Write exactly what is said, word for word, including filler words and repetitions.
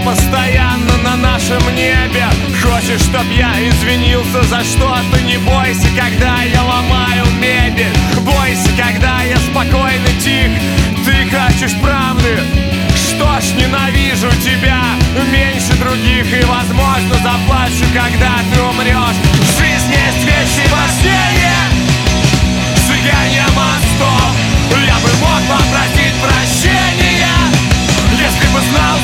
постоянно на нашем небе. Хочешь, чтоб я извинился за что-то? Не бойся, когда я ломаю мебель. Бойся, когда я спокойно тих. Ты хочешь правды? Что ж, ненавижу тебя меньше других. И, возможно, заплачу, когда ты умрешь. В жизни есть вещи важнее сжигания мостов. Я бы мог попросить прощения, если бы знал,